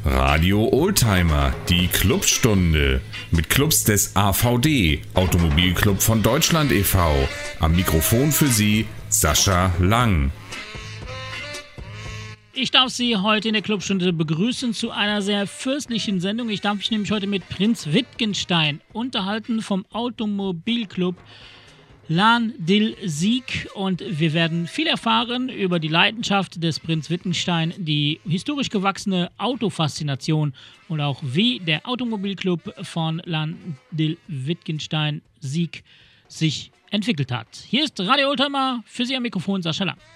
Radio Oldtimer, die Clubstunde. Mit Clubs des AVD, Automobilclub von Deutschland e.V. Am Mikrofon für Sie Sascha Lang. Ich darf Sie heute in der Clubstunde begrüßen zu einer sehr fürstlichen Sendung. Ich darf mich nämlich heute mit Prinz Wittgenstein unterhalten vom Automobilclub Lahn-Dill-Sieg, und wir werden viel erfahren über die Leidenschaft des Prinz Wittgenstein, die historisch gewachsene Autofaszination und auch wie der Automobilclub von Lahn-Dill-Wittgenstein-Sieg sich entwickelt hat. Hier ist Radio Oldtimer, für Sie am Mikrofon Sascha Lang.